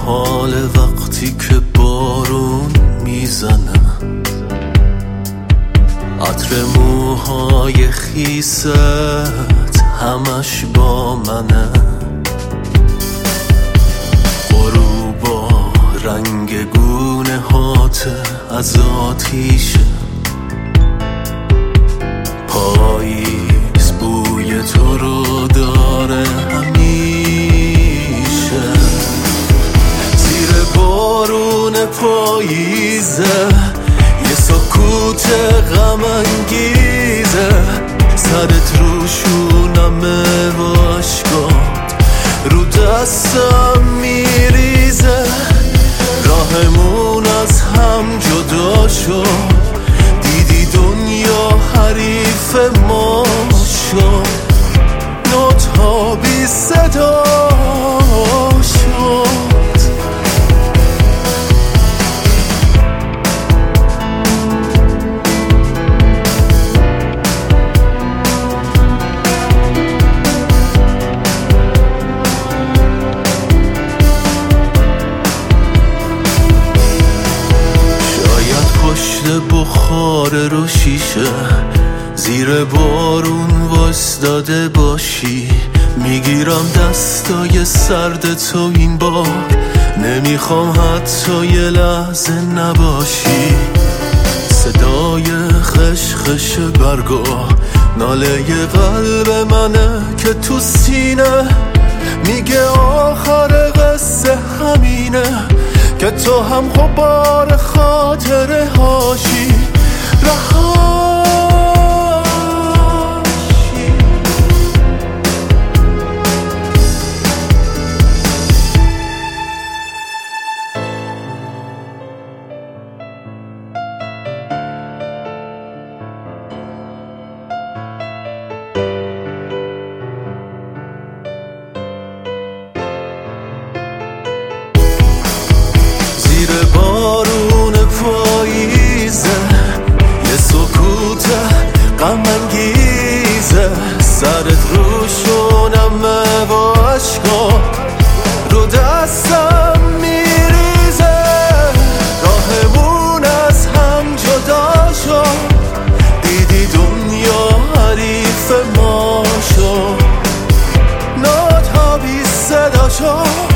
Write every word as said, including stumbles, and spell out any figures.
حال وقتی که بارون میزنه، عطر موهای خیست همش با منه، غروبا رنگ گونه هات از آتیشه، پاییز بوی تو رو داره همیشه، زیر بارون پاییزه یه سکوت غم انگیزه، سرت رو شونمه و اشکات رو دستم میریزه، راهمون از هم جدا شد، دیدی دنیا حریف ما شد، نوت‌ها بی صدا شد. بخار رو شیشه زیر بارون واسداده باشی، میگیرم دستای سرد تو این بار، نمیخوام حتی یه لحظه نباشی، صدای خشخش برگا ناله قلب منه که تو سینه میگه آخر قصه همینه، که تو هم غبار خاطره هاشی رهاشی. زیر بارون پاییزه یه سکوت غم انگیزه، سرت رو شونمه و اشکات رو دستم میریزه، راهمون از هم جدا شد، دیدی دنیا حریف ما شد، نوت‌ها بی صدا شد.